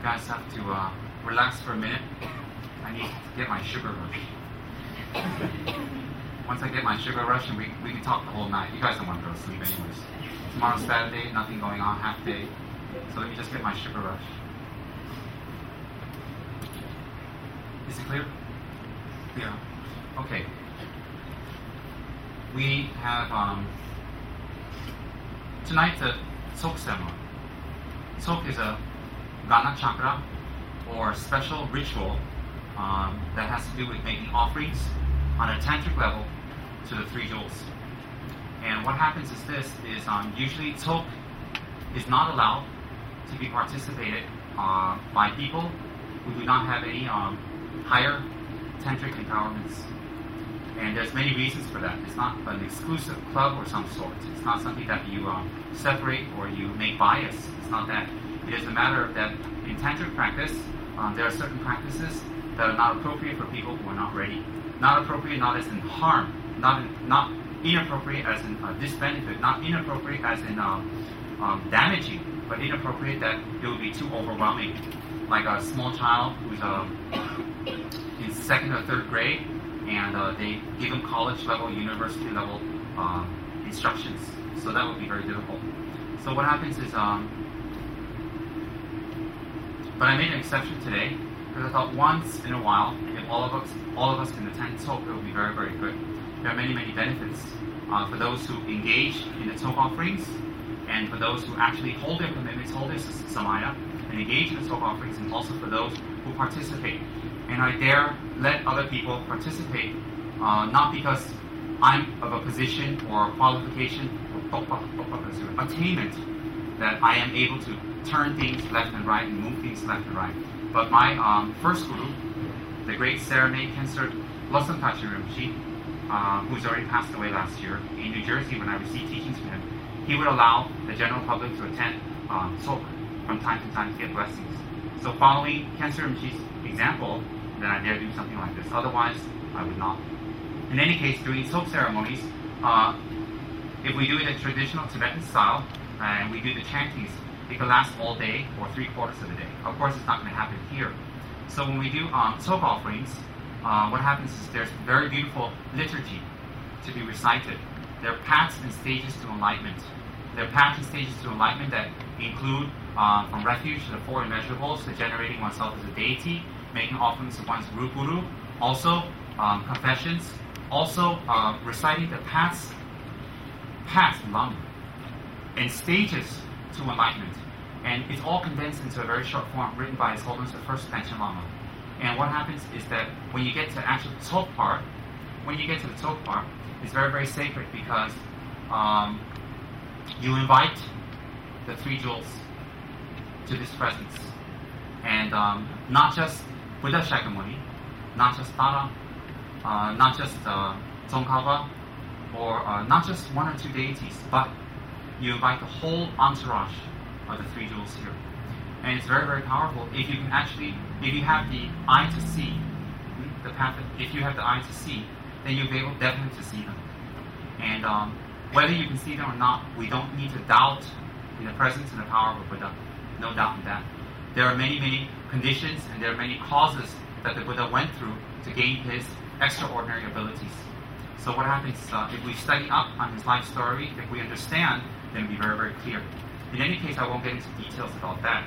You guys have to relax for a minute. I need to get my sugar rush. Once I get my sugar rush, and we can talk the whole night. You guys don't want to go to sleep anyways. Tomorrow's Saturday, nothing going on, half day. So let me just get my sugar rush. Is it clear? Yeah. Okay. We have tonight the Sok ceremony. Sok is a Gana chakra or special ritual that has to do with making offerings on a tantric level to the three jewels. And what happens is this: is usually Sok is not allowed to be participated by people who do not have any higher tantric empowerments. And there's many reasons for that. It's not an exclusive club or some sort. It's not something that you separate or you make bias. It's not that. It is a matter of that in tantric practice, there are certain practices that are not appropriate for people who are not ready. Not appropriate, not as in harm, not inappropriate as in disbenefit, not inappropriate as in damaging, but inappropriate that it would be too overwhelming. Like a small child who's in second or third grade, and they give them college level, university level instructions. So that would be very difficult. So what happens is, but I made an exception today because I thought once in a while, if all of us can attend Sok, it would be very, very good. There are many, many benefits for those who engage in the Sok offerings, and for those who actually hold their commitments, hold their samaya, and engage in the Sok offerings, and also for those who participate. And I dare let other people participate, not because I'm of a position or qualification or attainment that I am able to turn things left and right and move things left and right. But my first guru, the great Saramay Khyentse Losam Tachi Rinpoche, who's already passed away last year, in New Jersey when I received teachings from him, he would allow the general public to attend Sok from time to time to get blessings. So following Khyentse Rinpoche's example, then I dare do something like this. Otherwise, I would not. In any case, during Sok ceremonies, if we do it in traditional Tibetan style, and we do the chantings, it can last all day or 3/4 of the day. Of course, it's not going to happen here. So when we do Sok offerings, what happens is there's very beautiful liturgy to be recited. There are paths and stages to enlightenment. There are paths and stages to enlightenment that include from refuge to the four immeasurables to generating oneself as a deity, making offerings to one's guru, also confessions, also reciting the paths, Lama, and stages to enlightenment. And it's all condensed into a very short form written by His Holiness the First Panchen Lama. And what happens is that when you get to the actual Sok part, it's very, very sacred because you invite the three jewels to this presence. And not just Buddha Shakyamuni, not just Tara, not just Tsongkhapa, or not just one or two deities, but you invite the whole entourage of the three jewels here. And it's very, very powerful if you can actually, if you have the eye to see, the path, if you have the eye to see, then you'll be able definitely to see them. And whether you can see them or not, we don't need to doubt in the presence and the power of Buddha. No doubt in that. There are many, many conditions and there are many causes that the Buddha went through to gain his extraordinary abilities. So what happens if we study up on his life story, if we understand, then it'll be very, very clear. In any case, I won't get into details about that.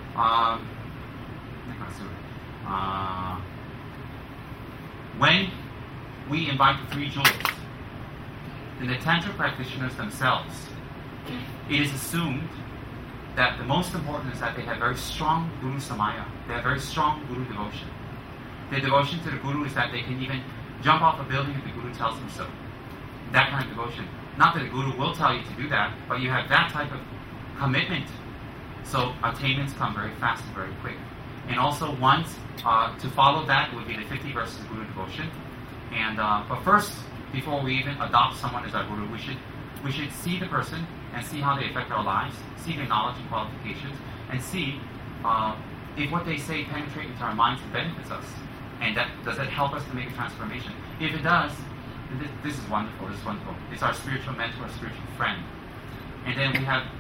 When we invite the three jewels, then the Tantra practitioners themselves, it is assumed that the most important is that they have very strong Guru Samaya. They have very strong Guru devotion. Their devotion to the Guru is that they can even jump off a building if the Guru tells them so. That kind of devotion. Not that the Guru will tell you to do that, but you have that type of commitment. So attainments come very fast and very quick. And also once, to follow that would be the 50 verses of Guru devotion. And but first, before we even adopt someone as our Guru, we should see the person and see how they affect our lives, see their knowledge and qualifications, and see if what they say penetrates into our minds and benefits us. And does that help us to make a transformation? If it does, this is wonderful. This is wonderful. It's our spiritual mentor, spiritual friend. And then we have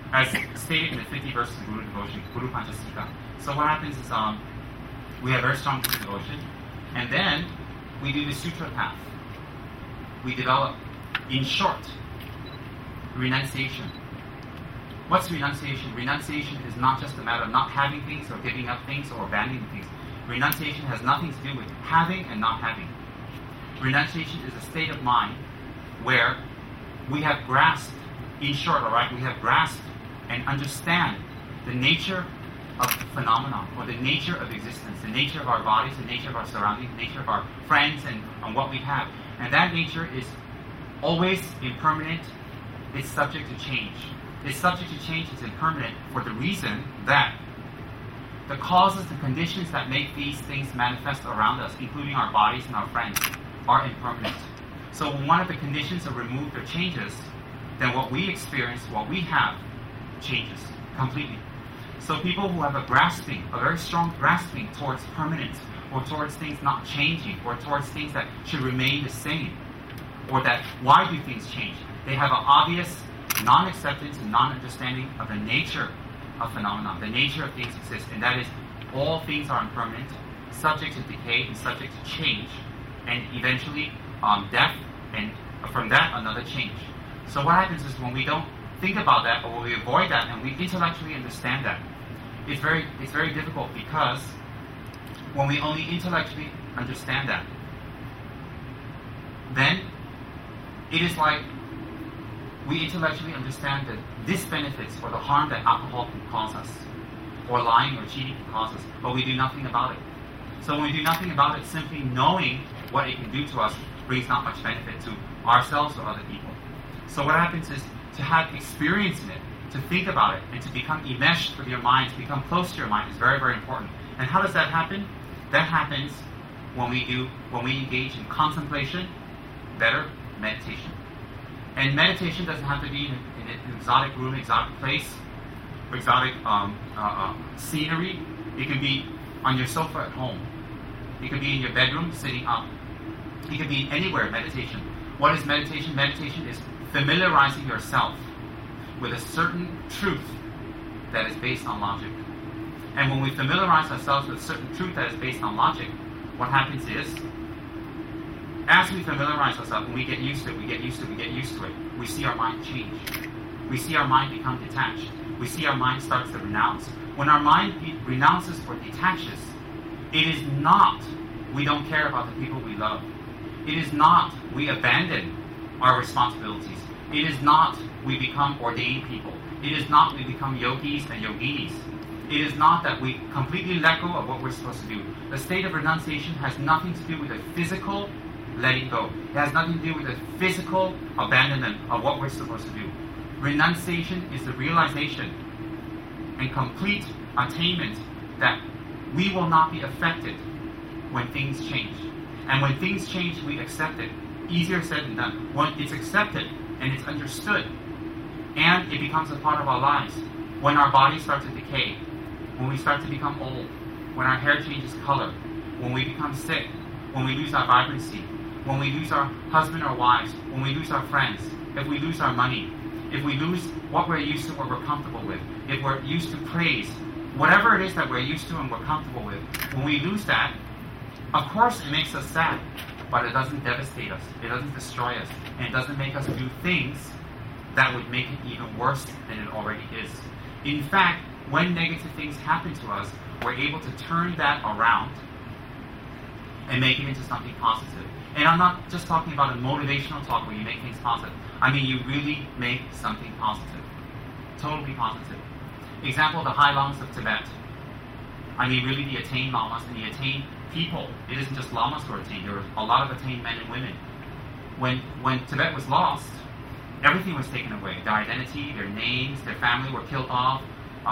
as stated in the 50 verses of Guru devotion, Guru Panchasika. So what happens is we have very strong Guru devotion, and then we do the sutra path. We develop, in short, renunciation. What's renunciation? Renunciation is not just a matter of not having things or giving up things or abandoning things. Renunciation has nothing to do with having and not having. Renunciation is a state of mind where we have grasped, in short, we have grasped and understand the nature of the phenomenon, or the nature of existence, the nature of our bodies, the nature of our surroundings, the nature of our friends, and what we have. And that nature is always impermanent. It's subject to change. It's subject to change. It's impermanent for the reason that the causes, the conditions that make these things manifest around us, including our bodies and our friends, are impermanent. So when one of the conditions are removed or changes, then what we experience, what we have, changes completely. So people who have a very strong grasping towards permanence, or towards things not changing, or towards things that should remain the same, or that why do things change? They have an obvious non-acceptance and non-understanding of the nature of phenomena, the nature of things exist, and that is all things are impermanent, subject to decay and subject to change, and eventually death, and from that another change. So what happens is when we don't think about that, or when we avoid that, and we intellectually understand that, it's very difficult, because when we only intellectually understand that, then it is like we intellectually understand the disbenefits or the harm that alcohol can cause us, or lying or cheating can cause us, but we do nothing about it. So when we do nothing about it, simply knowing what it can do to us brings not much benefit to ourselves or other people. So what happens is to have experience in it, to think about it, and to become enmeshed with your mind, to become close to your mind is very, very important. And how does that happen? That happens when we engage in contemplation, better, meditation. And meditation doesn't have to be in an exotic room, exotic place, or exotic scenery. It can be on your sofa at home. It can be in your bedroom, sitting up. It can be anywhere, meditation. What is meditation? Meditation is familiarizing yourself with a certain truth that is based on logic. And when we familiarize ourselves with a certain truth that is based on logic, what happens is, as we familiarize ourselves, when we get used to it, we see our mind change. We see our mind become detached. We see our mind starts to renounce. When our mind renounces or detaches, it is not we don't care about the people we love. It is not we abandon our responsibilities. It is not we become ordained people. It is not we become yogis and yoginis. It is not that we completely let go of what we're supposed to do. The state of renunciation has nothing to do with the physical letting go. It has nothing to do with the physical abandonment of what we're supposed to do. Renunciation is the realization and complete attainment that we will not be affected when things change. And when things change, we accept it. Easier said than done. When it's accepted and it's understood, and it becomes a part of our lives, when our bodies start to decay, when we start to become old, when our hair changes color, when we become sick, when we lose our vibrancy, when we lose our husband or wives, when we lose our friends, if we lose our money, if we lose what we're used to, what we're comfortable with, if we're used to praise, whatever it is that we're used to and we're comfortable with, when we lose that, of course it makes us sad, but it doesn't devastate us, it doesn't destroy us, and it doesn't make us do things that would make it even worse than it already is. In fact, when negative things happen to us, we're able to turn that around and make it into something positive. And I'm not just talking about a motivational talk where you make things positive. I mean, you really make something positive. Totally positive. Example, the High Lamas of Tibet. I mean, really the attained lamas and the attained people. It isn't just lamas who are attained. There were a lot of attained men and women. When Tibet was lost, everything was taken away. Their identity, their names, their family were killed off.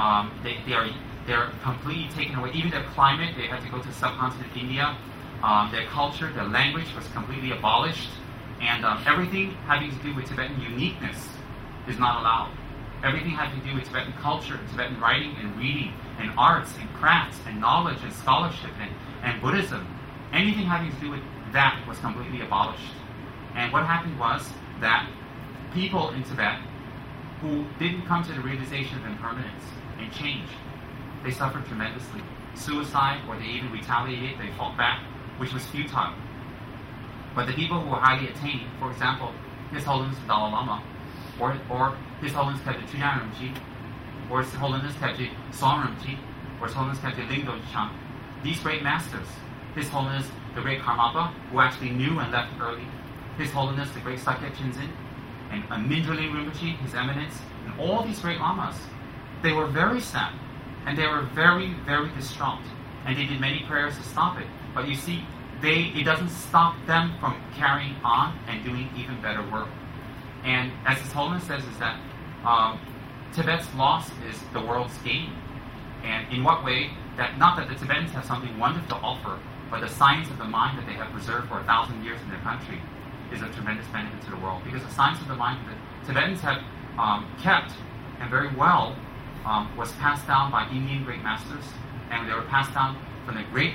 They're completely taken away. Even their climate, they had to go to subcontinent India. Their culture, their language was completely abolished. And everything having to do with Tibetan uniqueness is not allowed. Everything having to do with Tibetan culture, Tibetan writing and reading, and arts and crafts and knowledge and scholarship and Buddhism, anything having to do with that was completely abolished. And what happened was that people in Tibet who didn't come to the realization of impermanence and change. They suffered tremendously. Suicide, or they even retaliated, they fought back, which was futile. But the people who were highly attained, for example, His Holiness the Dalai Lama, or His Holiness Khedje Chuyan Rinpoche, or His Holiness Khedje Soen Rinpoche, or His Holiness Khedje Lingdo Chan, these great masters, His Holiness the Great Karmapa, who actually knew and left early, His Holiness the Great Sakya Chinzin, and Mindraling Rinpoche, His Eminence, and all these great lamas, they were very sad, and they were very, very distraught, and they did many prayers to stop it. But you see, it doesn't stop them from carrying on and doing even better work. And as His Holiness says, is that Tibet's loss is the world's gain. And in what way? That not that the Tibetans have something wonderful to offer, but the science of the mind that they have preserved for 1,000 years in their country is a tremendous benefit to the world. Because the science of the mind that the Tibetans have kept, and very well, was passed down by Indian great masters, and they were passed down from the great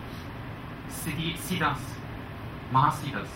Siddhas, Mahasiddhas,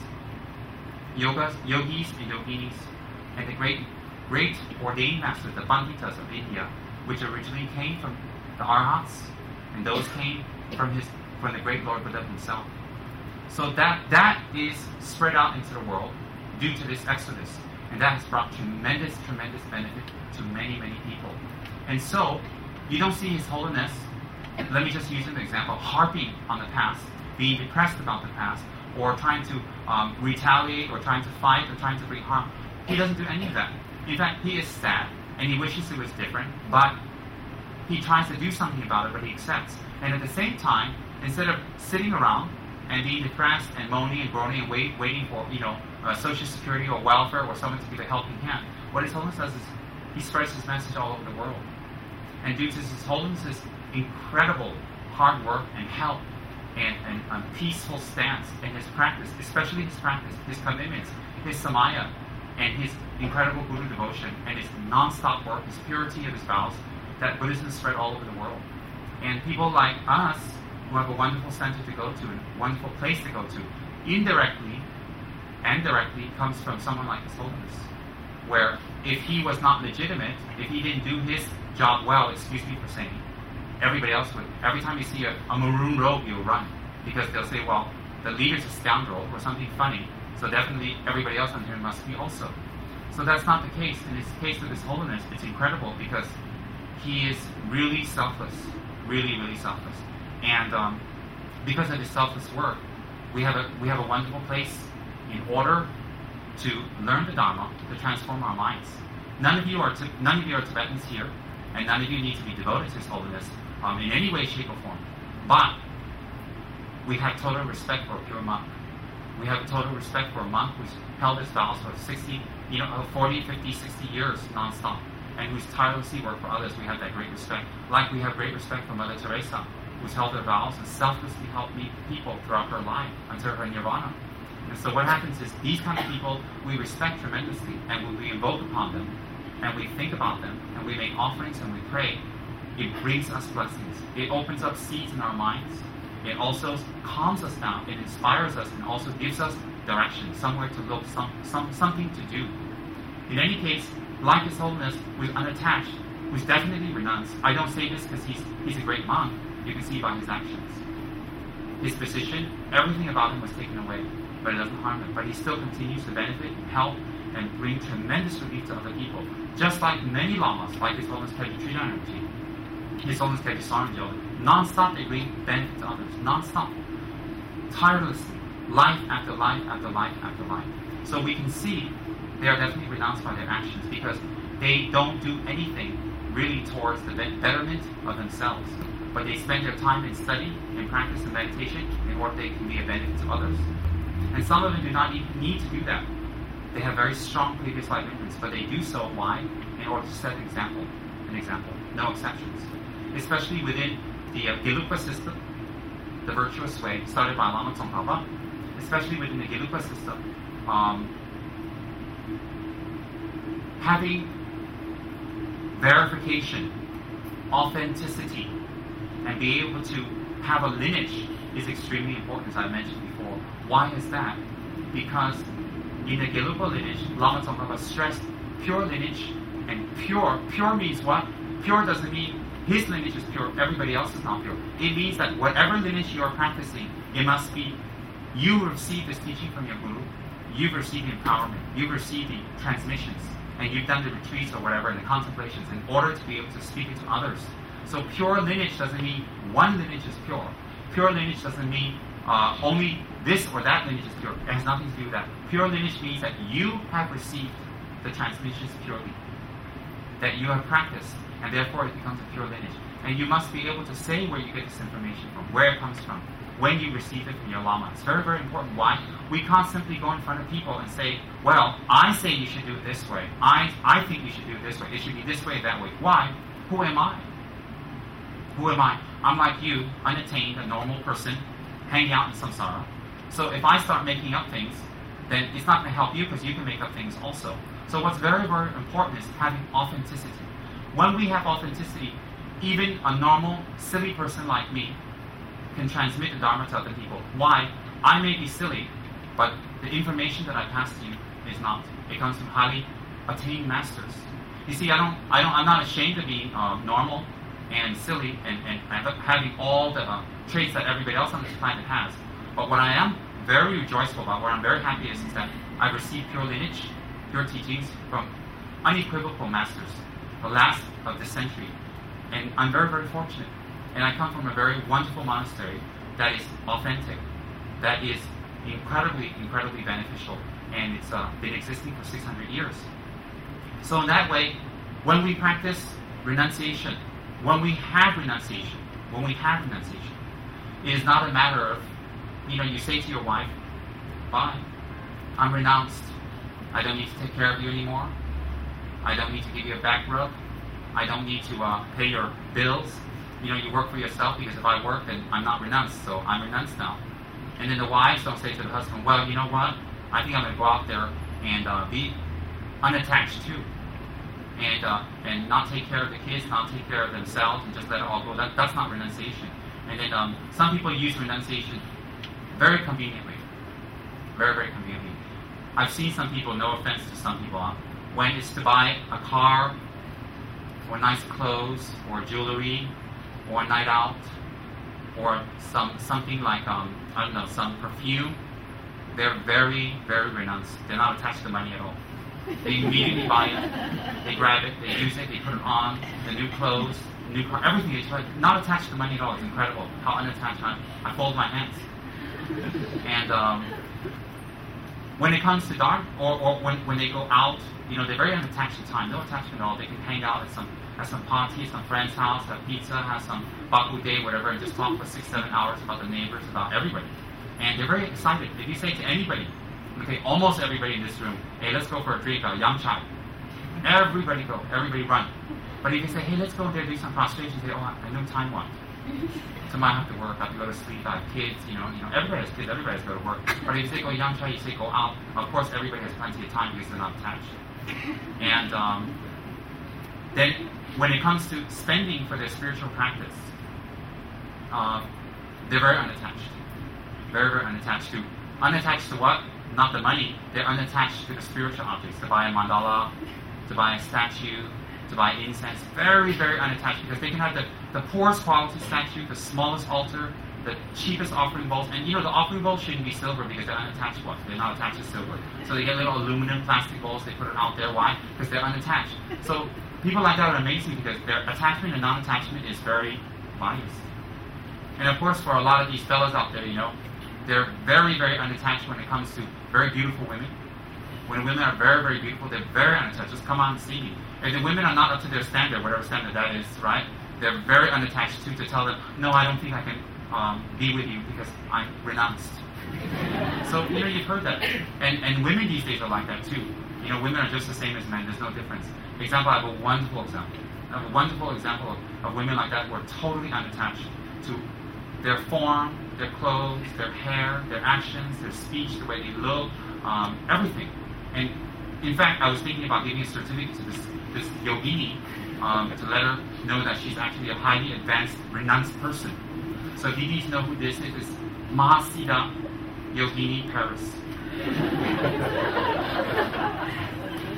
yogis and yoginis, and the great ordained masters, the Panditas of India, which originally came from the Arhats, and those came from the great Lord Buddha himself. So that is spread out into the world due to this exodus, and that has brought tremendous benefit to many, many people. And so you don't see His Holiness, let me just use an example, harping on the past, being depressed about the past, or trying to retaliate, or trying to fight, or trying to bring harm. He doesn't do any of that. In fact, he is sad, and he wishes it was different, but he tries to do something about it, but he accepts. And at the same time, instead of sitting around and being depressed and moaning and groaning and waiting for social security or welfare or someone to give a helping hand, what His Holiness does is he spreads his message all over the world. And due to His Holiness's incredible hard work and help and peaceful stance in his practice, especially his practice, his commitments, his samaya, and his incredible Guru devotion, and his non-stop work, his purity of his vows, that Buddhism is spread all over the world. And people like us, who have a wonderful center to go to, and a wonderful place to go to, indirectly and directly comes from someone like His Holiness, where if he was not legitimate, if he didn't do his job well, excuse me for saying, everybody else would. Every time you see a maroon robe, you'll run, because they'll say, well, the leader's a scoundrel or something funny, so definitely everybody else on here must be also. So that's not the case. In this case of His Holiness, it's incredible because he is really selfless, really, really selfless. And because of his selfless work, we have a wonderful place in order to learn the Dharma, to transform our minds. None of you are Tibetans here, and none of you need to be devoted to His Holiness in any way, shape, or form. But we have total respect for a pure monk. We have total respect for a monk who's held his vows for 40, 50, 60 years non-stop, and who's tirelessly worked for others. We have that great respect. Like we have great respect for Mother Teresa, who's held her vows and selflessly helped meet people throughout her life until her nirvana. And so what happens is these kind of people we respect tremendously, and when we invoke upon them, and we think about them, and we make offerings and we pray, it brings us blessings. It opens up seeds in our minds. It also calms us down. It inspires us and also gives us direction, somewhere to look, something to do. In any case, like His Holiness, who's unattached, who's definitely renounced. I don't say this because he's a great monk. You can see by his actions. His position, everything about him was taken away, but it doesn't harm him. But he still continues to benefit and help and bring tremendous relief to other people. Just like many lamas, like His Holiness Khedje Chuyan Rinpoche, His Holiness Khedje Soen Rinpoche, non-stop they bring benefit to others, non-stop, tirelessly, life after life after life after life. So we can see they are definitely renounced by their actions because they don't do anything really towards the betterment of themselves, but they spend their time in study, in practice, and meditation in order they can be a benefit to others. And some of them do not even need to do that. They have very strong previous life memories, but they do so, why? In order to set an example, no exceptions. Especially within the Gelugpa system, the virtuous way, started by Lama Tsongkhapa, especially within the Gelugpa system, having verification, authenticity, and be able to have a lineage is extremely important, as I mentioned before. Why is that? Because in the Gelugpa lineage, Lama Tsongkhapa stressed pure lineage and pure. Pure means what? Pure doesn't mean his lineage is pure, everybody else is not pure. It means that whatever lineage you are practicing, it must be, you received this teaching from your guru, you've received the empowerment, you've received the transmissions, and you've done the retreats or whatever, and the contemplations in order to be able to speak it to others. So pure lineage doesn't mean one lineage is pure. Pure lineage doesn't mean only this or that lineage is pure. It has nothing to do with that. Pure lineage means that you have received the transmissions purely, that you have practiced, and therefore it becomes a pure lineage. And you must be able to say where you get this information from, where it comes from, when you receive it from your Lama. It's very, very important. Why? We can't simply go in front of people and say, well, I say you should do it this way. I think you should do it this way. It should be this way, that way. Why? Who am I? Who am I? I'm like you, unattained, a normal person, hanging out in samsara. So if I start making up things, then it's not going to help you because you can make up things also. So what's very, very important is having authenticity. When we have authenticity, even a normal, silly person like me can transmit the Dharma to other people. Why? I may be silly, but the information that I pass to you is not. It comes from highly attained masters. You see, I'm not ashamed of being normal and silly and having all the traits that everybody else on this planet has. But what I am very rejoiceful about, what I'm very happy is that I've received pure lineage, pure teachings from unequivocal masters, the last of this century. And I'm very, very fortunate. And I come from a very wonderful monastery that is authentic, that is incredibly, incredibly beneficial, and it's been existing for 600 years. So in that way, when we practice renunciation, when we have renunciation, it is not a matter of, you say to your wife, bye, I'm renounced. I don't need to take care of you anymore. I don't need to give you a back rub. I don't need to pay your bills. You work for yourself, because if I work, then I'm not renounced, so I'm renounced now. And then the wives don't say to the husband, well, you know what? I think I'm going to go out there and be unattached too. And not take care of the kids, not take care of themselves, and just let it all go. That's not renunciation. And then some people use renunciation very conveniently. Very, very conveniently. I've seen some people, no offense to some people, when it's to buy a car, or nice clothes, or jewelry, or a night out, or something like, some perfume, they're very, very renounced. They're not attached to the money at all. They immediately buy it, they grab it, they use it, they put it on, the new clothes, the new car, everything. It's like not attached to the money at all. It's incredible how unattached I fold my hands. And when it comes to Dharma, or when they go out, they're very unattached to time, no attachment at all. They can hang out at some party, some friend's house, have pizza, have some baku day, whatever, and just talk for 6-7 hours about the neighbors, about everybody. And they're very excited. If you say to anybody, okay, almost everybody in this room, hey, let's go for a drink, yam chai. Everybody go, everybody run. But if you say, hey, let's go there, do some prostration, say, oh, I know time won't. Tomorrow I have to work, I have to go to sleep, I have kids, everybody has kids, everybody has to go to work. But if you say go yam chai, you say go out. Of course, everybody has plenty of time because they're not attached. And then when it comes to spending for their spiritual practice, they're very unattached. Very, very unattached to. Unattached to what? Not the money. They're unattached to the spiritual objects. To buy a mandala, to buy a statue, to buy incense. Very, very unattached, because they can have the poorest quality statue, the smallest altar, the cheapest offering bowls. And the offering bowls shouldn't be silver because they're unattached to what? They're not attached to silver. So they get little aluminum plastic bowls, they put it out there. Why? Because they're unattached. So people like that are amazing because their attachment and non-attachment is very biased. And of course, for a lot of these fellas out there, they're very, very unattached when it comes to very beautiful women. When women are very, very beautiful, they're very unattached. Just come on and see me. If the women are not up to their standard, whatever standard that is, right? They're very unattached to tell them, no, I don't think I can be with you because I'm renounced. So, you've heard that. And women these days are like that too. Women are just the same as men. There's no difference. Example, I have a wonderful example. Of women like that who are totally unattached to their form, their clothes, their hair, their actions, their speech, the way they look, everything. And in fact, I was thinking about giving a certificate to this yogini to let her know that she's actually a highly advanced, renounced person. So if you need to know who this is, it's Mahasiddha Yogini Paris.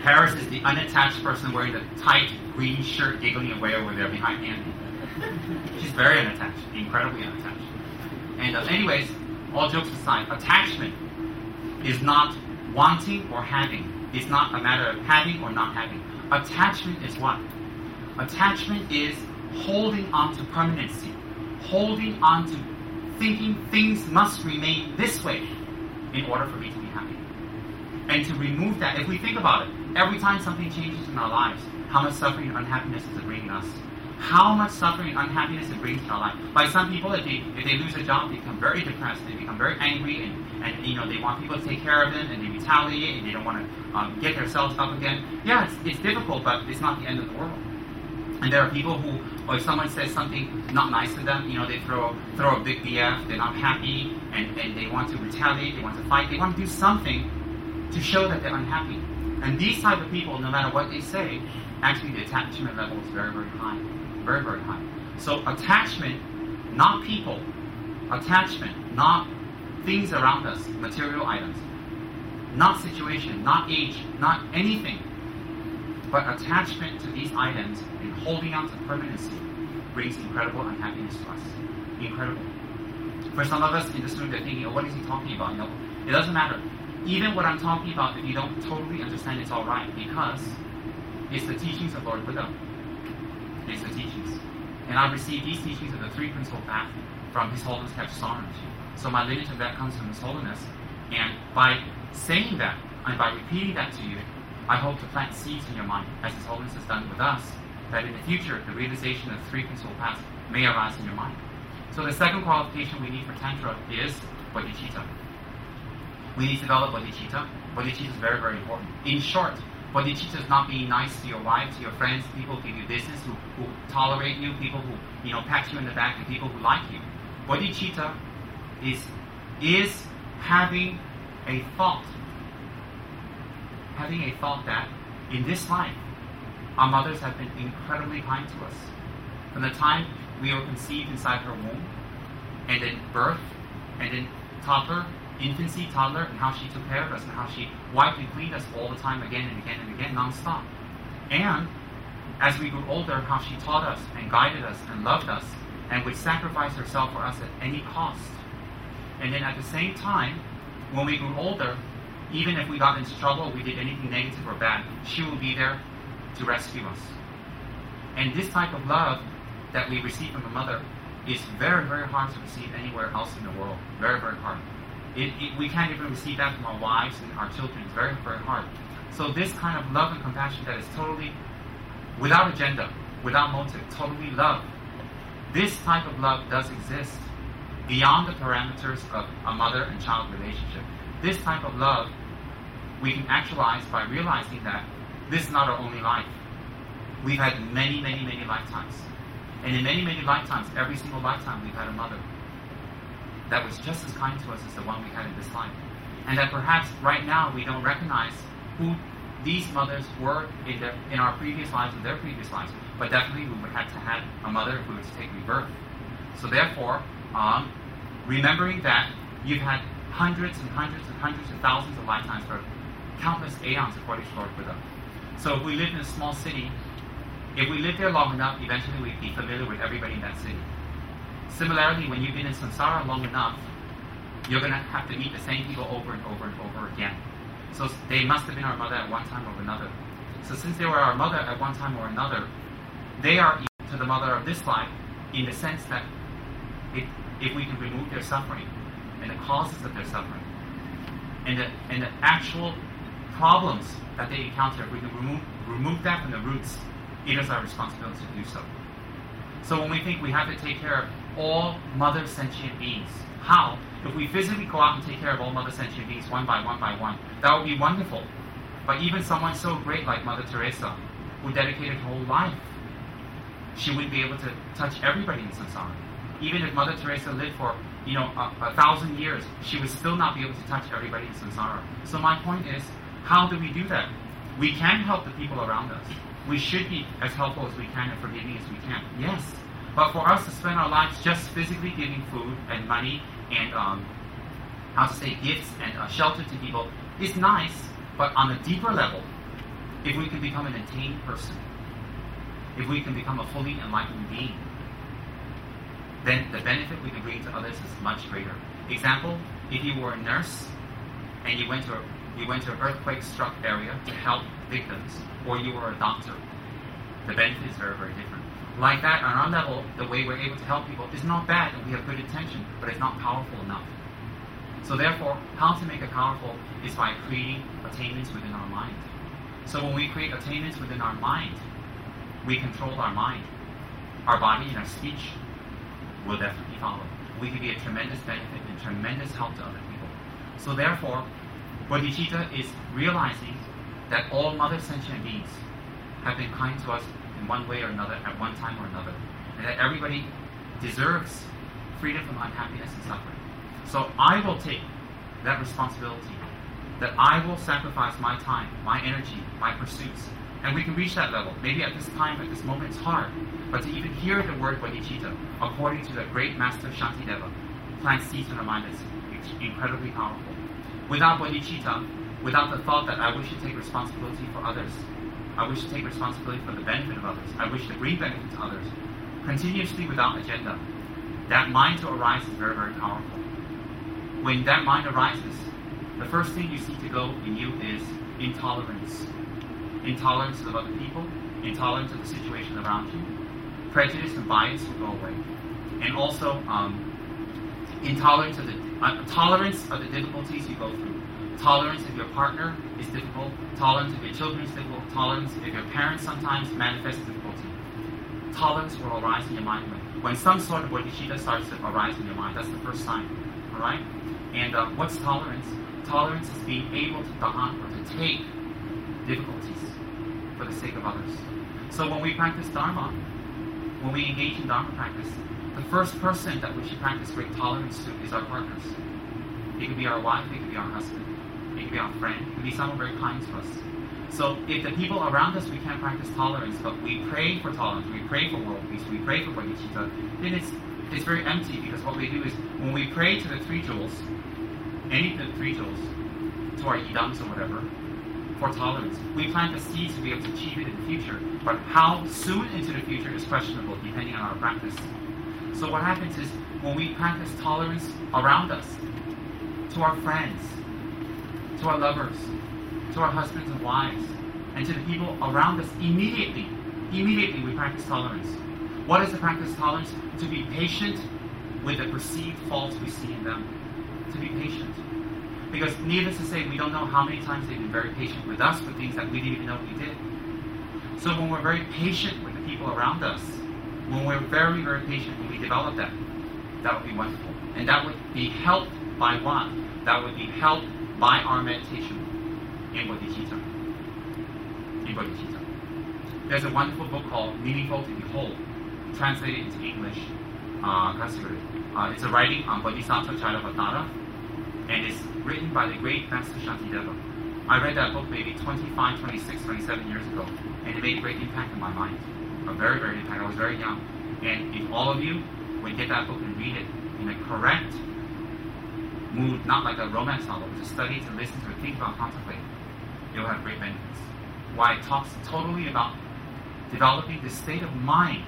Paris is the unattached person wearing the tight green shirt giggling away over there behind Andy. She's very unattached, incredibly unattached. And anyways, all jokes aside, attachment is not wanting or having. It's not a matter of having or not having. Attachment is what? Attachment is holding on to permanency, holding on to thinking things must remain this way in order for me to be happy. And to remove that, if we think about it, every time something changes in our lives, how much suffering and unhappiness is it bringing us? How much suffering and unhappiness it brings to our life? By some people, if they lose a job, they become very depressed, they become very angry, and they want people to take care of them, and they retaliate, and they don't want to get themselves up again. Yeah, it's difficult, but it's not the end of the world. And there are people who, or if someone says something not nice to them, they throw a big BF, they're not happy, and they want to retaliate, they want to fight, they want to do something to show that they're unhappy. And these type of people, no matter what they say, actually the attachment level is very, very high. Very, very high. So attachment, not people. Attachment, not things around us, material items. Not situation, not age, not anything. But attachment to these items and holding on to permanency brings incredible unhappiness to us. Incredible. For some of us in this room, they're thinking, what is he talking about? No, it doesn't matter. Even what I'm talking about, if you don't totally understand, it's all right, because it's the teachings of Lord Buddha. It's the teachings. And I've received these teachings of the Three Principal Path from His Holiness Khep Sarnaj. So my lineage of that comes from His Holiness. And by saying that, and by repeating that to you, I hope to plant seeds in your mind, as His Holiness has done with us, that in the future, the realization of Three Principal Paths may arise in your mind. So the second qualification we need for Tantra is bodhicitta. We need to develop bodhicitta. Bodhicitta is very, very important. In short, bodhicitta is not being nice to your wife, to your friends, people who give you business, who tolerate you, people who pat you in the back, and people who like you. Bodhicitta is having a thought that in this life, our mothers have been incredibly kind to us. From the time we were conceived inside her womb, and then birth, and then toddler, infancy, toddler, and how she took care of us, and how she wiped and cleaned us all the time, again and again and again, non-stop. And as we grew older, how she taught us and guided us and loved us, and would sacrifice herself for us at any cost. And then at the same time, when we grew older, even if we got into trouble, we did anything negative or bad, she will be there to rescue us. And this type of love that we receive from a mother is very, very hard to receive anywhere else in the world. Very, very hard. We can't even receive that from our wives and our children. It's very, very hard. So this kind of love and compassion that is totally without agenda, without motive, totally love. This type of love does exist beyond the parameters of a mother and child relationship. This type of love we can actualize by realizing that this is not our only life. We've had many, many, many lifetimes. And in many, many lifetimes, every single lifetime, we've had a mother that was just as kind to us as the one we had in this life. And that perhaps right now we don't recognize who these mothers were in our previous lives and their previous lives. But definitely we would have to have a mother who was to take rebirth. So therefore, remembering that you've had hundreds and hundreds and hundreds of thousands of lifetimes for countless aeons according to Lord Buddha. So if we lived in a small city, if we lived there long enough, eventually we'd be familiar with everybody in that city. Similarly, when you've been in samsara long enough, you're going to have to meet the same people over and over and over again. So they must have been our mother at one time or another. So since they were our mother at one time or another, they are equal to the mother of this life in the sense that if we can remove their suffering and the causes of their suffering and the actual problems that they encounter, if we can remove that from the roots, it is our responsibility to do so. So when we think we have to take care of all mother sentient beings, how? If we physically go out and take care of all mother sentient beings one by one by one, that would be wonderful. But even someone so great like Mother Teresa, who dedicated her whole life, she wouldn't be able to touch everybody in samsara. Even if Mother Teresa lived for 1,000 years, she would still not be able to touch everybody in samsara. So my point is, how do we do that? We can help the people around us. We should be as helpful as we can and forgiving as we can. Yes. But for us to spend our lives just physically giving food and money and gifts and shelter to people is nice, but on a deeper level, if we can become an attained person, if we can become a fully enlightened being, then the benefit we can bring to others is much greater. Example, if you were a nurse and you went to an earthquake-struck area to help victims, or you were a doctor, the benefit is very, very different. Like that, on our level, the way we're able to help people is not bad, and we have good intention, but it's not powerful enough. So therefore, how to make it powerful is by creating attainments within our mind. So when we create attainments within our mind, we control our mind. Our body and our speech will definitely follow. We can be a tremendous benefit and tremendous help to other people. So therefore, bodhicitta is realizing that all mother sentient beings have been kind to us in one way or another at one time or another, and that everybody deserves freedom from unhappiness and suffering. So I will take that responsibility, that I will sacrifice my time, my energy, my pursuits, and we can reach that level. Maybe at this time, at this moment, it's hard, but to even hear the word bodhicitta, according to the great master Shantideva, plant seeds in our mind is incredibly powerful. Without bodhicitta, without the thought that I wish to take responsibility for others, I wish to take responsibility for the benefit of others, I wish to bring benefit to others, continuously without agenda, that mind to arise is very, very powerful. When that mind arises, the first thing you see to go in you is intolerance. Intolerance of other people, intolerance of the situation around you. Prejudice and bias will go away. And also, tolerance of the difficulties you go through. Tolerance if your partner is difficult. Tolerance if your children is difficult. Tolerance if your parents sometimes manifest difficulty. Tolerance will arise in your mind when some sort of bodhicitta starts to arise in your mind. That's the first sign. All right? And what's tolerance? Tolerance is being able to tahan, or to take difficulties for the sake of others. So when we practice Dharma, when we engage in Dharma practice, the first person that we should practice great tolerance to is our partners. It could be our wife, it could be our husband, it could be our friend, it could be someone very kind to us. So if the people around us we can't practice tolerance, but we pray for tolerance, we pray for world peace, we pray for bodhicitta, then it's very empty, because what we do is when we pray to the three jewels, any of the three jewels, to our idams or whatever, for tolerance, we plant the seeds to be able to achieve it in the future, but how soon into the future is questionable depending on our practice. So what happens is when we practice tolerance around us, to our friends, to our lovers, to our husbands and wives, and to the people around us, immediately we practice tolerance. What is the practice of tolerance? To be patient with the perceived faults we see in them. To be patient. Because needless to say, we don't know how many times they've been very patient with us for things that we didn't even know we did. So when we're very patient with the people around us, when we're very, very patient, when we develop that, that would be wonderful. And that would be helped by what? That would be helped by our meditation in bodhicitta. In bodhicitta. There's a wonderful book called Meaningful to Behold, translated into English. It's a writing on Bodhisattva Charyavatara, and it's written by the great Master Shantideva. I read that book maybe 25, 26, 27 years ago, and it made a great impact on my mind. A very, very impact. I was very young. And if all of you would get that book and read it in a correct mood, not like a romance novel, but to study, to listen to, think about, contemplate, you'll have great benefits. Why it talks totally about developing this state of mind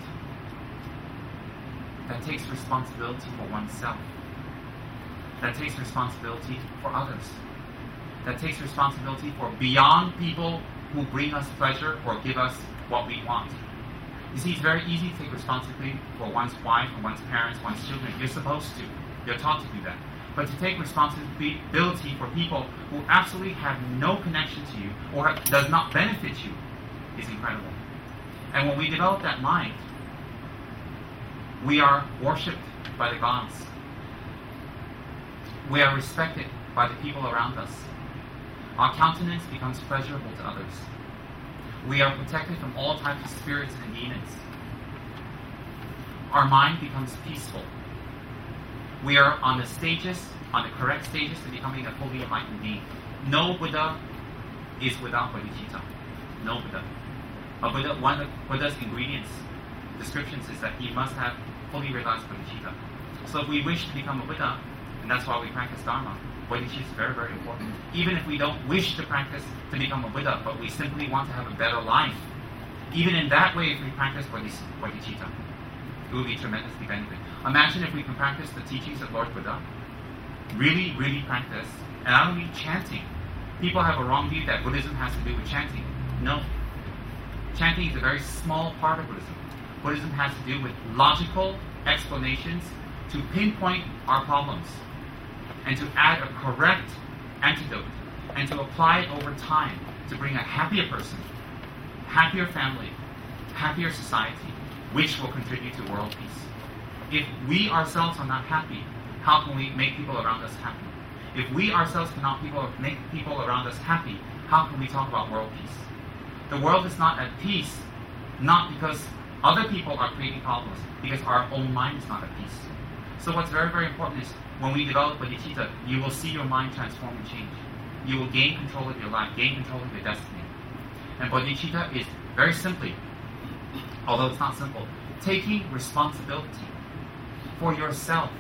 that takes responsibility for oneself, that takes responsibility for others, that takes responsibility for beyond people who bring us pleasure or give us what we want. You see, it's very easy to take responsibility for one's wife, or one's parents, one's children. You're supposed to. You're taught to do that. But to take responsibility for people who absolutely have no connection to you or does not benefit you is incredible. And when we develop that mind, we are worshipped by the gods. We are respected by the people around us. Our countenance becomes pleasurable to others. We are protected from all types of spirits and demons. Our mind becomes peaceful. We are on the correct stages to becoming a fully enlightened being. No Buddha is without bodhicitta. No Buddha. A Buddha, one of Buddha's ingredients, descriptions is that he must have fully realized bodhicitta. So if we wish to become a Buddha, And that's why we practice Dharma. Bodhicitta is very, very important. Even if we don't wish to practice to become a Buddha, but we simply want to have a better life, even in that way, if we practice bodhicitta, it will be tremendously beneficial. Imagine if we can practice the teachings of Lord Buddha, really, really practice, and I don't mean chanting. People have a wrong view that Buddhism has to do with chanting. No. Chanting is a very small part of Buddhism. Buddhism has to do with logical explanations to pinpoint our problems and to add a correct antidote and to apply it over time to bring a happier person, happier family, happier society, which will contribute to world peace. If we ourselves are not happy, how can we make people around us happy? If we ourselves cannot make people around us happy, how can we talk about world peace? The world is not at peace, not because other people are creating problems, because our own mind is not at peace. So what's very, very important is when we develop bodhicitta, you will see your mind transform and change. You will gain control of your life, gain control of your destiny. And bodhicitta is very simply, although it's not simple, taking responsibility for yourself.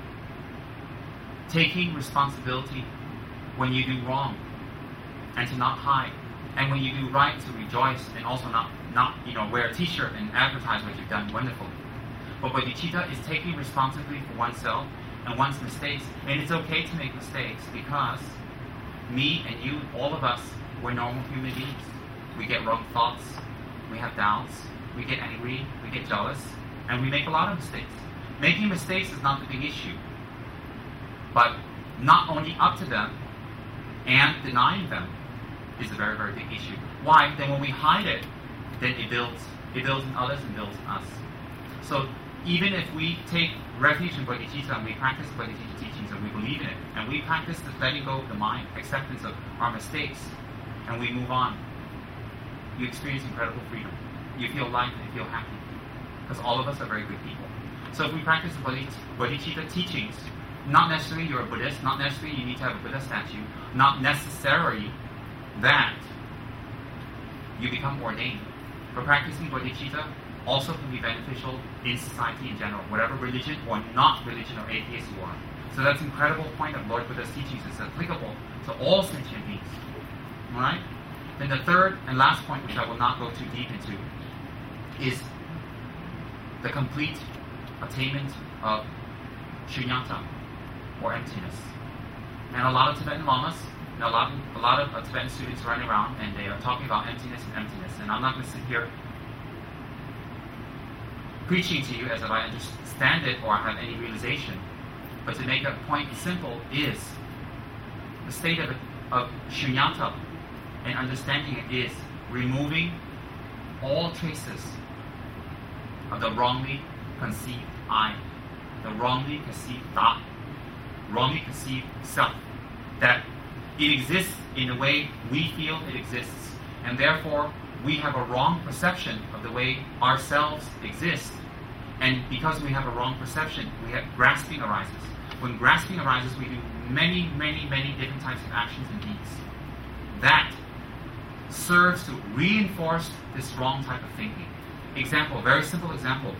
Taking responsibility when you do wrong and to not hide. And when you do right, to rejoice and also not wear a t-shirt and advertise what you've done wonderfully. But bodhicitta is taking responsibility for oneself and one's mistakes. And it's okay to make mistakes because me and you, all of us, we're normal human beings. We get wrong thoughts, we have doubts, we get angry, we get jealous, and we make a lot of mistakes. Making mistakes is not the big issue. But not owning up to them and denying them is a very, very big issue. Why? Then when we hide it, then it builds in others and builds in us. So even if we take refuge in bodhicitta and we practice bodhicitta teachings and we believe in it, and we practice the letting go of the mind, acceptance of our mistakes, and we move on, you experience incredible freedom. You feel light and you feel happy. Because all of us are very good people. So if we practice the bodhicitta teachings, not necessarily you're a Buddhist, not necessarily you need to have a Buddha statue, not necessarily that you become ordained. But practicing bodhicitta also can be beneficial in society in general, whatever religion or not religion or atheist you are. So that's an incredible point of Lord Buddha's teachings. It's applicable to all sentient beings. Alright? Then the third and last point, which I will not go too deep into, is the complete attainment of shunyata, or emptiness. And a lot of Tibetan lamas, a lot of Tibetan students running around and they are talking about emptiness. And I'm not going to sit here preaching to you as if I understand it or have any realization. But to make a point simple is the state of shunyata and understanding it is removing all traces of the wrongly conceived I, the wrongly conceived thought, wrongly conceived self, that it exists in the way we feel it exists, and therefore we have a wrong perception of the way ourselves exist. And because we have a wrong perception, grasping arises. When grasping arises, we do many, many, many different types of actions and deeds. That serves to reinforce this wrong type of thinking. Example, very simple example.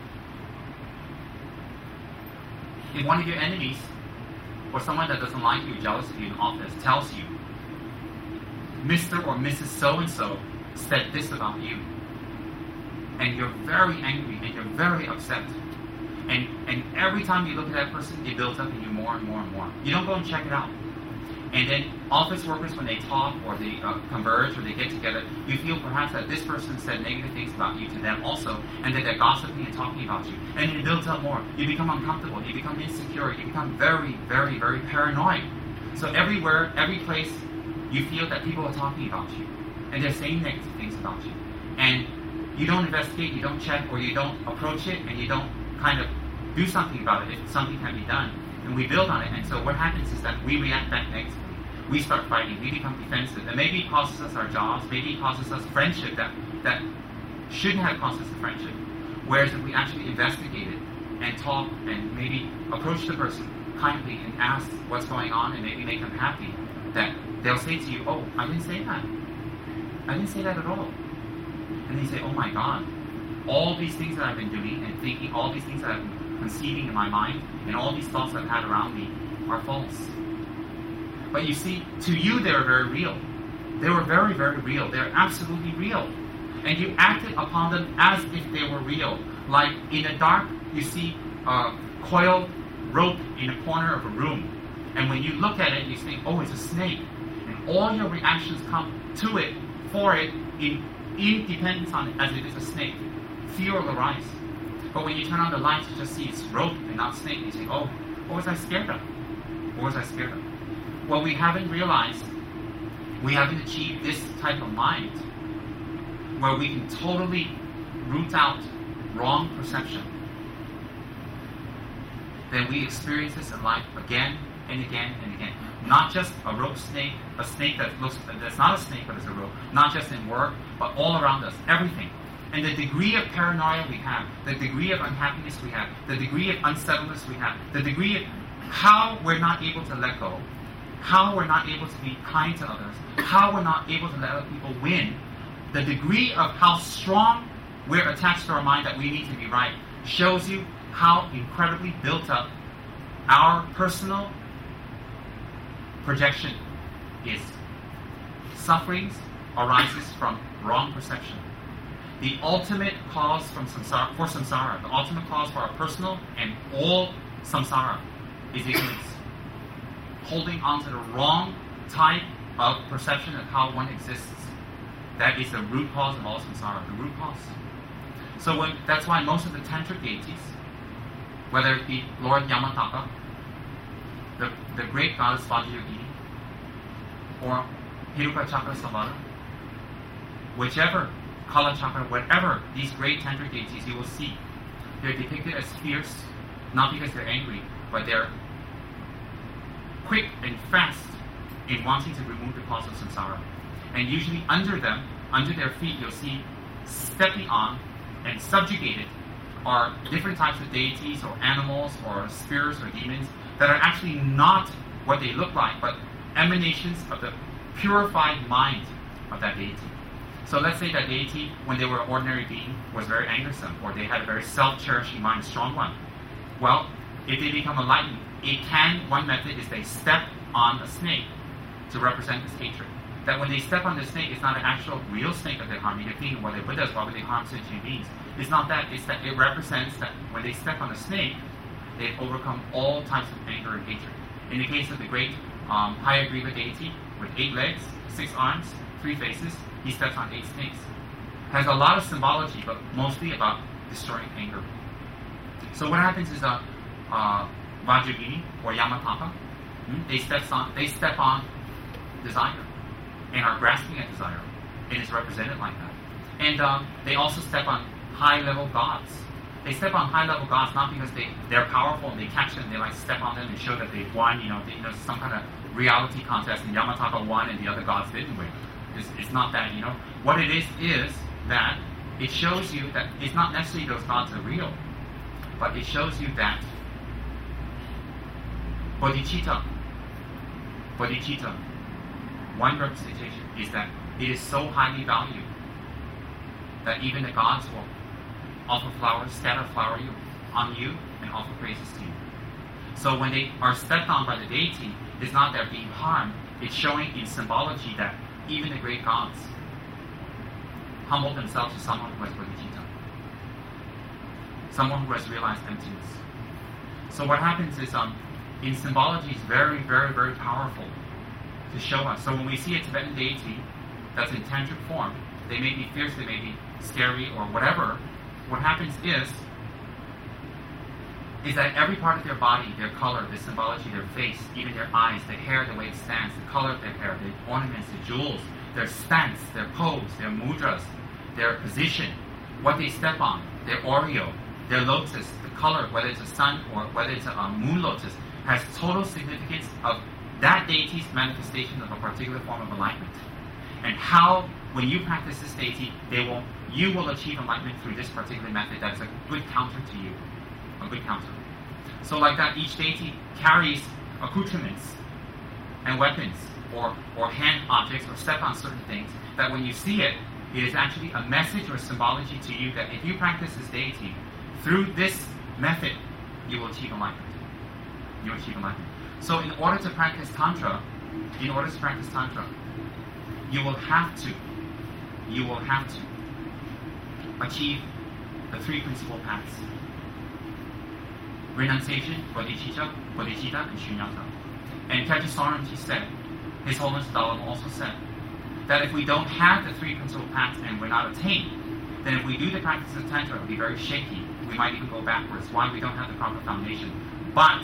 If one of your enemies or someone that doesn't like you, jealous of you in office, tells you, Mr. or Mrs. So-and-so said this about you, and you're very angry and you're very upset, and every time you look at that person, it builds up in you more and more and more. You don't go and check it out. And then office workers, when they talk or they converge or they get together, you feel perhaps that this person said negative things about you to them also, and that they're gossiping and talking about you. And it builds up more. You become uncomfortable. You become insecure. You become very, very, very paranoid. So everywhere, every place, you feel that people are talking about you. And they're saying negative things about you. And you don't investigate, you don't check, or you don't approach it, and you don't kind of do something about it if something can be done. And we build on it. And so what happens is that we react back negatively. We start fighting. We become defensive. And maybe it costs us our jobs. Maybe it costs us friendship that shouldn't have cost us a friendship. Whereas if we actually investigate it and talk and maybe approach the person kindly and ask what's going on and maybe make them happy, that they'll say to you, oh, I didn't say that. I didn't say that at all. And they say, oh my God, all these things that I've been doing and thinking, all these things that I've been conceiving in my mind, and all these thoughts I've had around me, are false. But you see, to you they are very real. They were very, very real. They're absolutely real. And you acted upon them as if they were real. Like in the dark, you see a coiled rope in a corner of a room. And when you look at it, you think, oh, it's a snake. And all your reactions come to it, for it, in dependence on it, as it is a snake. Fear will arise. But when you turn on the lights, you just see it's rope and not snake. You say, oh, what was I scared of? What was I scared of? Well, we haven't realized, we haven't achieved this type of mind where we can totally root out wrong perception. Then we experience this in life again and again and again. Not just a rope snake, a snake that's not a snake but is a rope. Not just in work, but all around us, everything. And the degree of paranoia we have, the degree of unhappiness we have, the degree of unsettledness we have, the degree of how we're not able to let go, how we're not able to be kind to others, how we're not able to let other people win, the degree of how strong we're attached to our mind that we need to be right, shows you how incredibly built up our personal projection is. Sufferings arises from wrong perception. The ultimate cause for samsara, the ultimate cause for our personal and all samsara is ignorance. Holding on to the wrong type of perception of how one exists. That is the root cause of all samsara, the root cause. So that's why most of the tantric deities, whether it be Lord Yamataka, the great goddess Vajrayogini, or Hiruka Chakra Savara, whichever Kala Chakra, whatever these great tantric deities, you will see they're depicted as fierce, not because they're angry, but they're quick and fast in wanting to remove the cause of samsara. And usually under them, under their feet, you'll see stepping on and subjugated are different types of deities or animals or spirits or demons that are actually not what they look like, but emanations of the purified mind of that deity. So let's say that deity, when they were an ordinary being, was very angersome, or they had a very self-cherishing mind, strong one. Well, if they become enlightened, one method is they step on a snake to represent this hatred. That when they step on the snake, it's not an actual real snake that they harm. You're thinking, well, the Buddhas, why would they harm sentient beings? It's not that. It's that it represents that when they step on the snake, they overcome all types of anger and hatred. In the case of the great Hayagriva deity, with 8 legs, 6 arms, 3 faces, he steps on 8 snakes. Has a lot of symbology, but mostly about destroying anger. So what happens is Vajrayogini or Yamataka, they step on desire and are grasping at desire, and it's represented like that. And they also step on high-level gods. They step on high-level gods not because they're powerful and they catch them, they like step on them and show that they've won. Some kind of reality contest, and Yamataka won and the other gods didn't win. It's not that. What it is that it shows you that it's not necessarily those gods are real, but it shows you that bodhicitta, one representation is that it is so highly valued that even the gods will offer flowers, scatter flower on you, and offer praises to you. So when they are stepped on by the deity, it's not they're being harmed, it's showing in symbology that even the great gods humble themselves to someone who has bodhicitta, someone who has realized emptiness. So what happens is, in symbology, it's very, very, very powerful to show us. So when we see a Tibetan deity that's in tantric form, they may be fierce, they may be scary, or whatever. What happens is that every part of their body, their color, the symbology, their face, even their eyes, the hair, the way it stands, the color of their hair, the ornaments, the jewels, their stance, their pose, their mudras, their position, what they step on, their oreo, their lotus, the color, whether it's a sun or whether it's a moon lotus, has total significance of that deity's manifestation of a particular form of enlightenment. And how, when you practice this deity, you will achieve enlightenment through this particular method that is a good counter to you. A good counter. So like that, each deity carries accoutrements and weapons or hand objects or step on certain things that when you see it, it is actually a message or symbology to you that if you practice this deity, through this method, you will achieve enlightenment. You will achieve enlightenment. So in order to practice Tantra, you will have to achieve the three principal paths. Renunciation, bodhicitta, and shunyata. And Kajit Sorenji said, His Holiness Dalai Lama also said, that if we don't have the three principal paths and we're not attained, then if we do the practice of Tantra, it'll be very shaky. We might even go backwards. Why? We don't have the proper foundation. But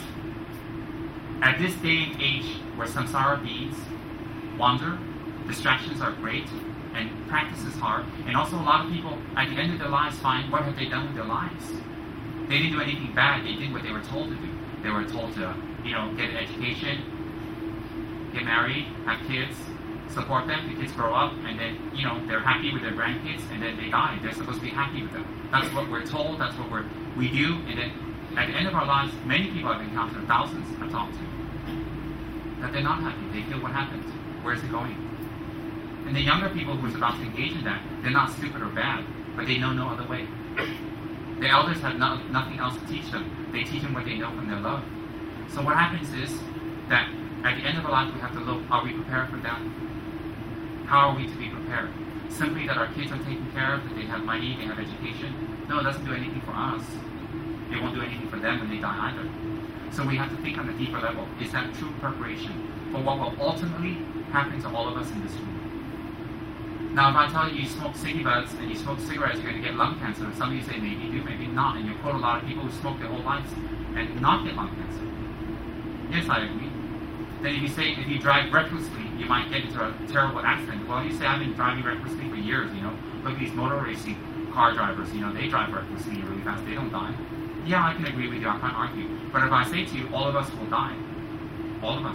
at this day and age where samsara beings wander, distractions are great, and practice is hard, and also a lot of people at the end of their lives find, what have they done with their lives? They didn't do anything bad. They did what they were told to do. They were told to, get an education, get married, have kids, support them. The kids grow up, and then, they're happy with their grandkids, and then they die. They're supposed to be happy with them. That's what we're told. That's what we do. And then at the end of our lives, many people I've encountered, thousands I've talked to, that they're not happy. They feel, what happened? Where's it going? And the younger people who are about to engage in that, they're not stupid or bad, but they know no other way. The elders have nothing else to teach them. They teach them what they know from their love. So what happens is that at the end of our life, we have to look, are we prepared for that? How are we to be prepared? Simply that our kids are taken care of, that they have money, they have education? No, it doesn't do anything for us. It won't do anything for them when they die either. So we have to think on a deeper level. Is that true preparation for what will ultimately happen to all of us in this room? Now, if I tell you smoke cigarettes and you smoke cigarettes, you're going to get lung cancer. Some of you say maybe you do, maybe not. And you quote a lot of people who smoke their whole lives and not get lung cancer. Yes, I agree. Then if you say if you drive recklessly, you might get into a terrible accident. Well, you say I've been driving recklessly for years, Look at these motor racing car drivers, they drive recklessly really fast. They don't die. Yeah, I can agree with you. I can't argue. But if I say to you, all of us will die. All of us.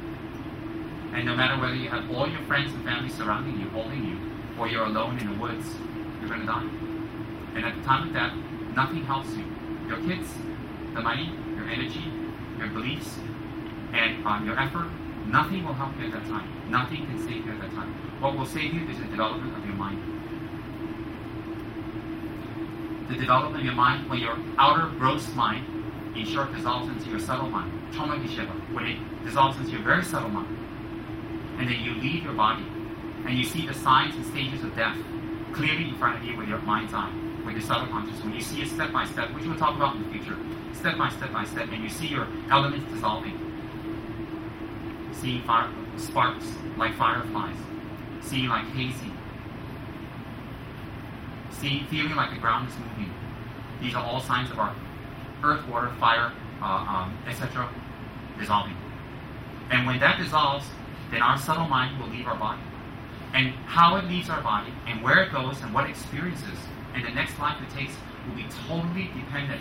And no matter whether you have all your friends and family surrounding you, holding you, or you're alone in the woods, you're going to die. And at the time of death, nothing helps you. Your kids, the money, your energy, your beliefs, and your effort, nothing will help you at that time. Nothing can save you at that time. What will save you is the development of your mind. The development of your mind, when your outer gross mind, in short, dissolves into your subtle mind. Trauma Visheva, when it dissolves into your very subtle mind. And then you leave your body, and you see the signs and stages of death clearly in front of you with your mind's eye, with your subtle consciousness. When you see it step by step, which we'll talk about in the future, step by step, and you see your elements dissolving, seeing sparks like fireflies, seeing like hazy, feeling like the ground is moving. These are all signs of our earth, water, fire, etc. dissolving. And when that dissolves, then our subtle mind will leave our body. And how it leaves our body, and where it goes, and what it experiences, and the next life it takes will be totally dependent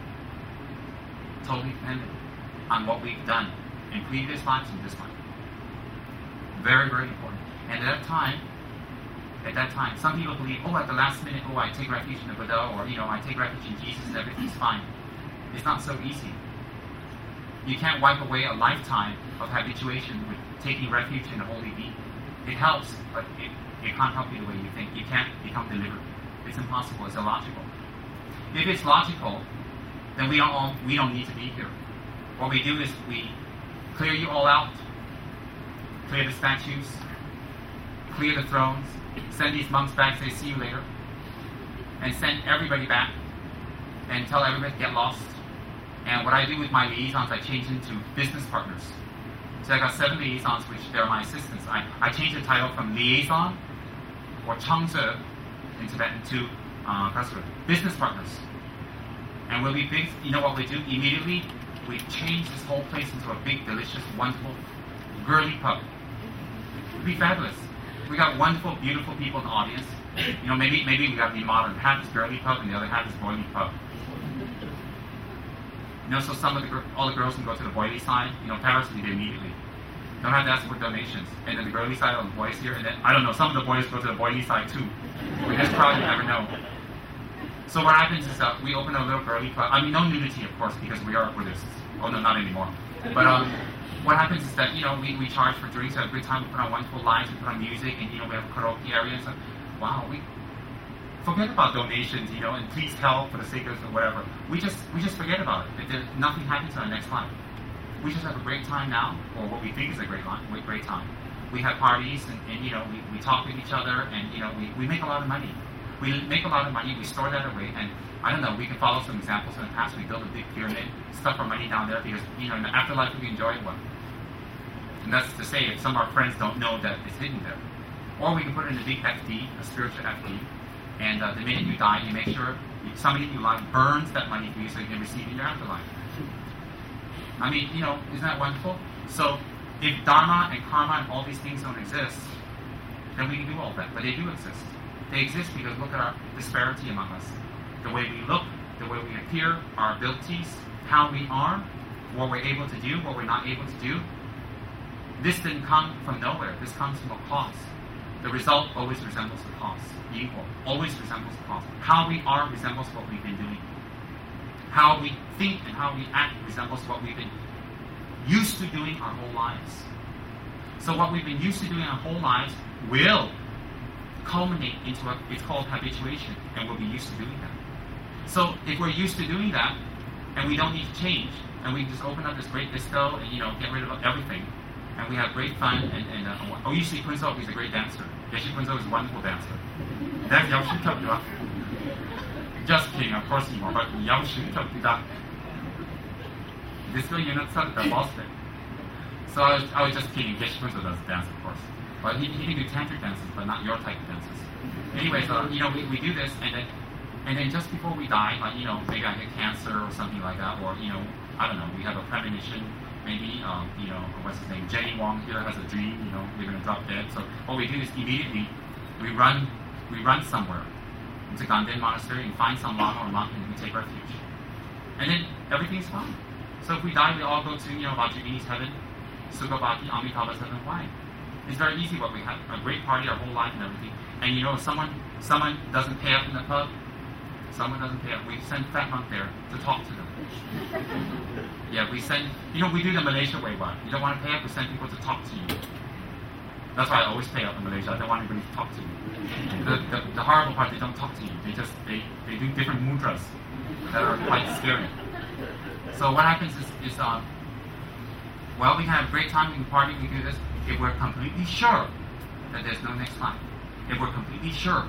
on what we've done in previous lives and this life. Very, very important. And at that time, some people believe, at the last minute, I take refuge in the Buddha, or, I take refuge in Jesus and everything's fine. It's not so easy. You can't wipe away a lifetime of habituation with taking refuge in the holy being. It helps, but it can't help you the way you think. You can't become delivered. It's impossible. It's illogical. If it's logical, then we don't need to be here. What we do is we clear you all out, clear the statues, clear the thrones, send these monks back, say see you later, and send everybody back, and tell everybody to get lost. And what I do with my liaisons, I change into business partners. So I got 7 liaisons, which they're my assistants. I changed the title from liaison, or changse in Tibetan, to business partners. And when we big, what we do? Immediately, we change this whole place into a big, delicious, wonderful, girly pub. It'd be fabulous. We got wonderful, beautiful people in the audience. Maybe we got to be modern. Half is girly pub, and the other half is boily pub. So all the girls can go to the boily side. Parents did it immediately. Don't have to ask for donations. And then the girly side on the boys here. And then, I don't know, some of the boys go to the boily side too. With this crowd, you never know. So what happens is that we open a little girly club. No nudity, of course, because we are Buddhists. Oh, no, not anymore. But what happens is that, we charge for drinks, have a good time, we put on wonderful lights, we put on music, and, we have a karaoke area. And so, wow, we forget about donations, and please help for the sake of whatever. We just forget about it. Nothing happens in our next life. we just have a great time now, or what we think is a great time. We have parties, and you know, we talk with each other, and you know, we make a lot of money. We make a lot of money, we store that away, and I don't know, we can follow some examples in the past. We built a big pyramid, stuff our money down there, because, you know, in the afterlife we enjoy one. And that's to say, if some of our friends don't know that it's hidden there. Or we can put it in a big FD, a spiritual FD, and the minute you die, you make sure somebody in your life burns that money for you so you can receive it in your afterlife. I mean, you know, isn't that wonderful? So, if Dharma and Karma and all these things don't exist, then we can do all that. But they do exist. They exist because look at our disparity among us. The way we look, the way we appear, our abilities, how we are, what we're able to do, what we're not able to do. This didn't come from nowhere. This comes from a cause. The result always resembles the cause. The equal always resembles the cause. How we are resembles what we've been doing. How we think and how we act resembles what we've been used to doing our whole lives. So what we've been used to doing our whole lives will culminate into it's called habituation, and we'll be used to doing that. So if we're used to doing that, and we don't need to change, and we just open up this great disco and, you know, get rid of everything, and we have great fun, and you see Kunzo, he's a great dancer. Yeshi Kunzo is a wonderful dancer. That's Yaoshi Tokyo. Just kidding, of course you are, but Yaoshi Tokyo. This way you're not stuck, that lost it. So I was just kidding. Yeshi Kunzo does dance, of course. But he can do tantric dances, but not your type of dances. Anyway, so, you know, we do this, and then just before we die, like, you know, maybe I get cancer or something like that, or, you know, I don't know, we have a premonition, maybe, you know, what's his name, Jenny Wong here has a dream, you know, we're going to drop dead. So what we do is immediately, we run somewhere into Ganden Monastery and find some lama or monk, and we take refuge. And then everything's fine. So if we die, we all go to, you know, Vajrayani's heaven, Sugabhati, Amitabha's heaven. Why? It's very easy what we have, a great party our whole life and everything. And you know, if someone doesn't pay up in the pub, someone doesn't pay up, we send Fat Monk there to talk to them. Yeah, we send, you know, we do the Malaysia way one. You don't want to pay up, we send people to talk to you. That's why I always pay up in Malaysia. I don't want anybody to talk to you. The horrible part, they don't talk to you. They do different mudras that are quite scary. So what happens is well, we can have a great time, we can party, we do this, if we're completely sure that there's no next life. If we're completely sure,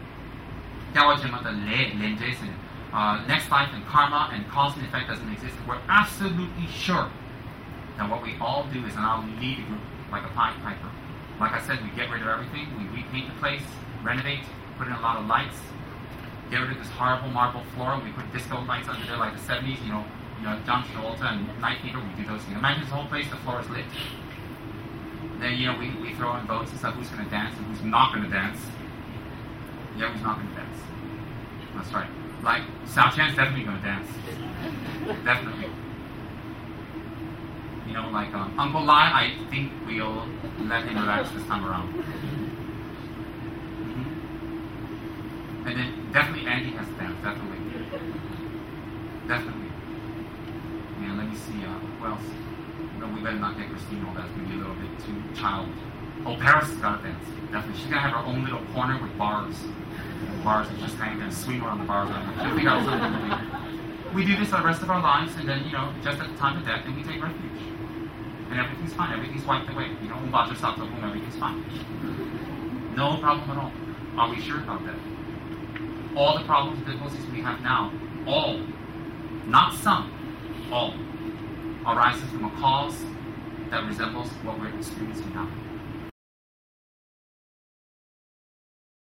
next life and karma and cause and effect doesn't exist, if we're absolutely sure, then what we all do is, and I'll lead a group like a Pied Piper. Like I said, we get rid of everything, we repaint the place, renovate, put in a lot of lights, get rid of this horrible marble floor, and we put disco lights under there like the 70s, you know, John Travolta and Night Fever, we do those things. Imagine this whole place, the floor is lit. Then, you know, we throw in votes and stuff, who's going to dance and who's not going to dance. Yeah, who's not going to dance. That's right. Like, Xiao Qian's definitely going to dance. Definitely. You know, like Uncle Lai, I think we'll let him relax this time around. Mm-hmm. And then definitely Andy has to dance, definitely. Definitely. And let me see, who else? No, we better not get Christine, all that's going to be a little bit too child. Oh, Paris has got to dance. Definitely. She's going to have her own little corner with bars. Bars and just hang there and swing around the bars. She'll figure out something to do. We do this the rest of our lives, and then, you know, just at the time of death, then we take refuge. And everything's fine. Everything's wiped away. You know, everything's fine. No problem at all. Are we sure about that? All the problems and difficulties we have now, all, not some, all, arises from a cause that resembles what we're experiencing now.